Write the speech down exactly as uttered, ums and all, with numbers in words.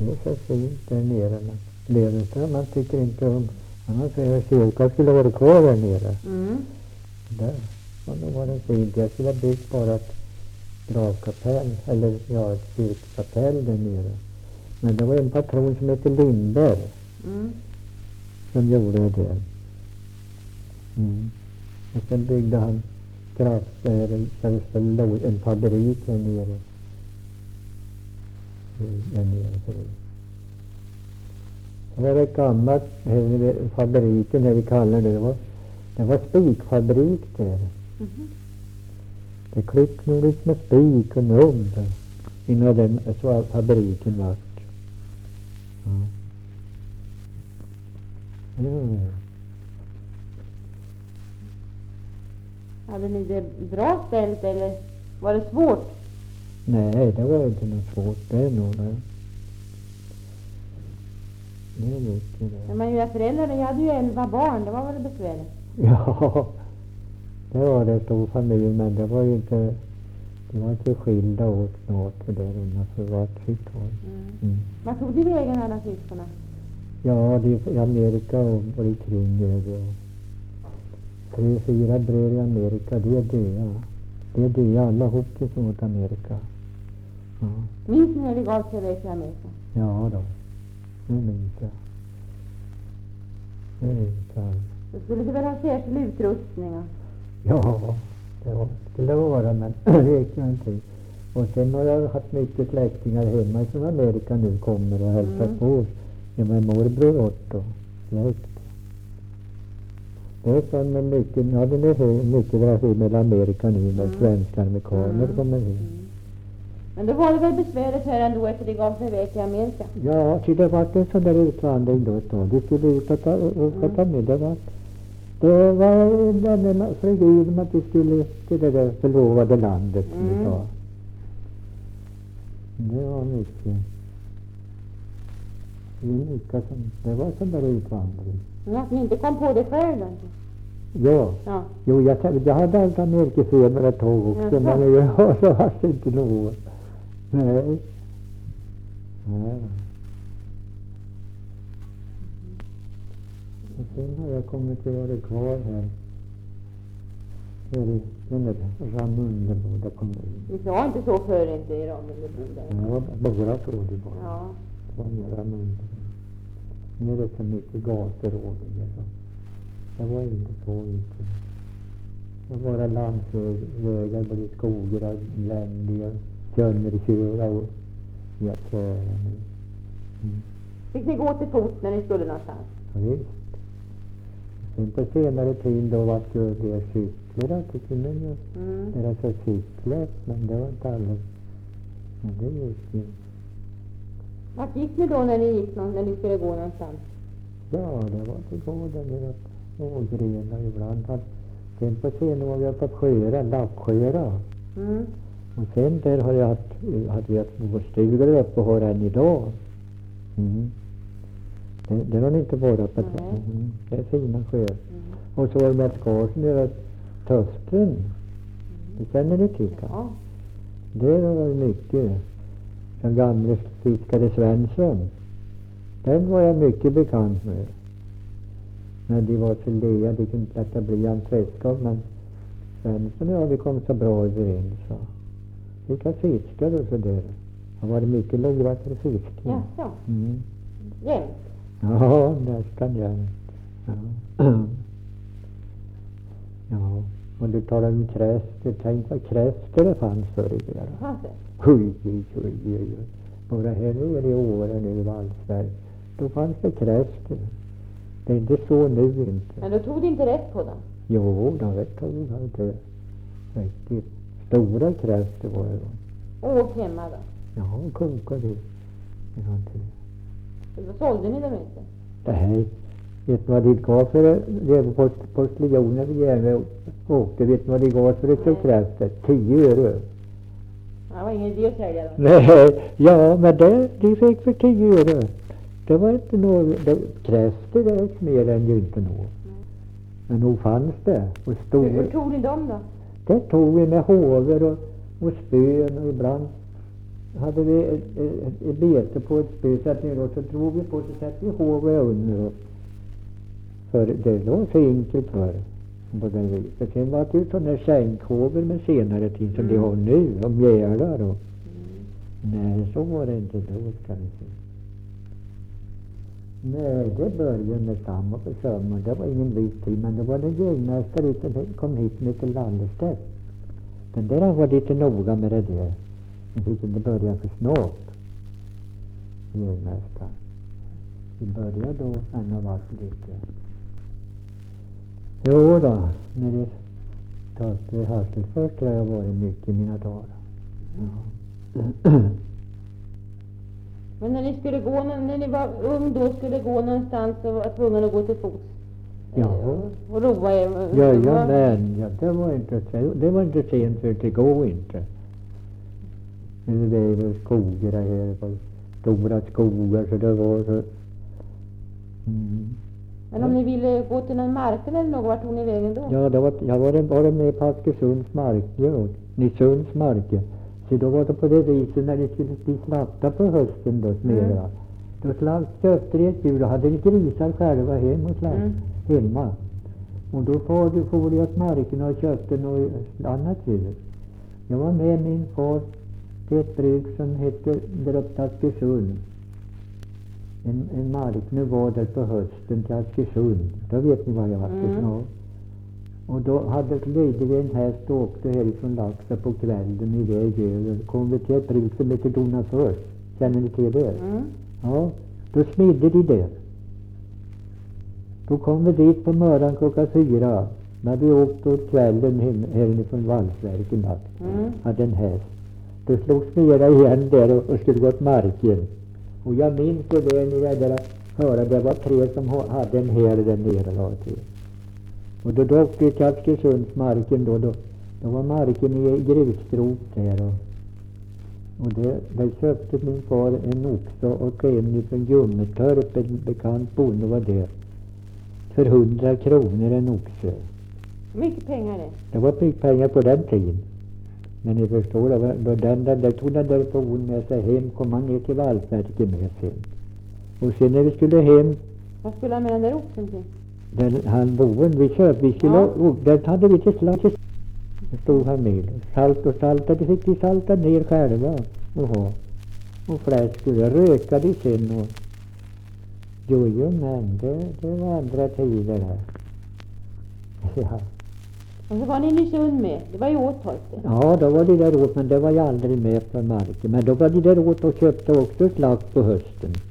Det är så fint där nere. Leverstad, man tycker inte om. Annars är det kyrkan skulle vara kvar där nere. Mm. Där. Och då var det fint. Jag skulle ha byggt bara ett gravkapell. Eller ja, ett kyrkkapell där nere. Men det var en patron som heter Lindberg. Mm. Som gjorde det. Mm. Och sen byggde han kraft där, en fabrik där nere. Där nere förut. Det var ett gammalt fabriken där vi kallar det. Det var, det var spikfabrik där. Mm. Det klippades med spik och nubb innan den så fabriken var. Ja. Mm. Hade ni det bra ställt eller var det svårt? Nej, det var inte något svårt. Det är nog det. Det är mycket det. Ja, men era föräldrar, ni hade ju elva barn. Det var väl besvärligt? Ja, det var det stor familj, men det var ju inte, det var inte skilda åt snart för det för vart sitt håll. Mm. Mm. Vad tog de vägen alla syskonen? Ja, det är i Amerika och, och i kring det. Tre, fyra bröder i Amerika, det är det. Det är det, alla ihop som åt Amerika. Ja. Minns ni när det gav sig iväg till Amerika? Ja då, det minns jag. Det minns jag. Då skulle du väl ha särskild utrustning? Ja, det var, skulle det vara, men det gick ju inte. Och sen har jag haft mycket släktingar hemma från Amerika nu kommer och hälsar Mm. på. Ja, med morbror Otto, släkt. Det är så med mycket, ja det är mycket relation mellan Amerika nu med Mm. svenskar, amerikaner Mm. kommer hit. Mm. Men då var det väl besvärligt här ändå efter det gav sig iväg till Amerika? Ja, så det var en sån där utvandring då ett tag. Du skulle ut och ta, och ta med. Det var, det var den frigiden att du skulle till det där förlovade landet. Mm. Ja. Det var mycket. Det var mycket som, det var sån där utvandring. Men att ni inte kom på det själv alltså? Ja. Ja. Jo, jag, jag hade alltid Amerikafeber ett tag också, Jaså? men jag så var det inte något. Nej. Nej. Och sen har jag kommit till att vara kvar här. Här i den där Ramundeboda kommun. Ni sa inte så förr inte i Ramundeboda? Ja, bara så det bara. Ja. Det var mer Ramundeboda. Nu är det så mycket gator och det. Det var inte så mycket. Det var bara landsvägar, både skogar, ländiga, Jönnerköra och Hjärtköra. Mm. Fick ni gå till fot när ni skulle någonstans? Ja, visst. Sen på senare tid då var det ju det cyklar att det kunde ju Mm. deras cyklar, men det var inte alla. Men det gick ju. Vart gick ni då när ni gick någon, när ni skulle gå någonstans? Ja, det var till gården där att Ågrena ibland. Att, sen på senare var vi uppe på Sjöra, Lappsjöra. Mm. Och sen där har jag haft, hade jag några stugor där uppe och har än idag. Mm. Det, det har ni inte varit på. Nej. Mm. Det är fina sjöar. Mm. Och så var det med Skarsson där Tösten. Det känner ni till kan? Ja. Det var mycket. Den gamle fiskare Svensson. Den var jag mycket bekant med. När de var så lea, det kunde inte lätta bli hans sällskap, men Svensson och jag, vi kom så bra överens. Så. Vilka fiskar och så där. Det var mycket lågvatten fisk. Jaså? Mm. Jämt? Ja, nästan jämt. Ja. Ja, och du talar om kräftor. Tänk vad kräftor det fanns förr i tiden. Fanns det? Oj, oj, oj, oj, oj. Bara här nu i åren nu i Vallsberg. Då fanns det kräftor. Det är inte så nu inte. Men då tog du inte rätt på dem? Jo, de vet jag inte. Riktigt stora kräftor var det då. Och hemma då? Ja, kokade. Ja, inte. Då sålde ni dem inte? Nej. Vet du vad det gav för det på postiljoner vi gärna åkte? Vet du vad det gav för ett tog kräftor? Tio öre. Det var ingen idé att sälja dem. Nej, ja, men det, de fick för tio öre. Det var inte något, det, kräftor det är mer än ju inte något. Mm. Men nog fanns det. Och stor, Hur, hur tog ni dem då? det tog vi med håver och, och spön och ibland hade vi ett, ett, ett bete på ett spö, satt ner och så drog vi på, så satt vi håret under. Och, för det var så enkelt förr. På den viset. Sen var det ju sådana sängkåver med senare tid som mm. de har nu. Och mjälar och... Mm. Nej, så var det inte då, kan vi se. Nej, det började med samma på sommaren. Det var ingen vit tid, men det var den jägmästare som kom hit med till Lallerstedt. Den där var lite noga med det där. Men fick inte börja för snart. Jägmästaren. Vi började då, han har varit lite... Jo då, när det tas i hastigt först har jag varit mycket i mina dagar. Ja. Men när ni skulle gå, när ni var ung då, skulle gå någonstans och var tvungen att gå till fots? Ja. Och roa er? Ja, ja, men ja, det var inte, det var inte sent för det går inte. Men det är väl skogar här, det var stora skogar så det var så... Mm. Men om ni ville gå till någon marken eller något, vart tog ni vägen då? Ja, det var, jag var bara med på Askersunds marker, Nysunds marker. Så då var det på det viset när det skulle bli slakta på hösten då, smera. Mm. Då slags köpte det ett djur, då hade ni grisar själva hem och slakt, mm. hemma. Och då får du får jag åt marken och köpte något annat djur. Jag var med min far till ett bruk som hette där uppe till Askersund. En, en mark nu var där på hösten till Askersund. Då vet ni vad jag var för mm. Och då hade vi en häst och åkte härifrån Laxå på kvällen i väg över. Kom vi till ett bruk som heter Donafors. Känner ni till det? Mm. Ja, då smidde de där. Då kom vi dit på morgonen klockan fyra. När vi åkte åt kvällen hem, härifrån valsverken. Mm. Hade en häst. Då slog smera igen där och, och skulle gå till marken. Och jag minns det där ni där höra, det var tre som hade en hel där nere. Var till. Och då då åkte vi till Askersundsmarken då, då, då var marken i grusgrop där. Och, och det, där köpte min far en oxe och en från Ljummetorp, en bekant bonde var det. För hundra kronor en oxe. Mycket pengar det. Det var mycket pengar på den tiden. Men ni förstår, det var, då den där, där tog den där på med sig hem, kom han ner till valsverket med sig. Och sen när vi skulle hem... Vad skulle han med den där oxen till? Den, han boen, vi köpte, vi skulle, ja. Och den hade vi till slags. Det stod han med. Salt och salta, det fick vi salta ner själva. Oha. Och fläsk skulle röka det sen. Och, jo, jo, men det, det var andra tider här. Ja. Och så var ni i Nysund med, det var ju Åtorp. Ja, då var det där åt, men det var jag aldrig med på marken. Men då var det där åt och köpte också slakt på hösten.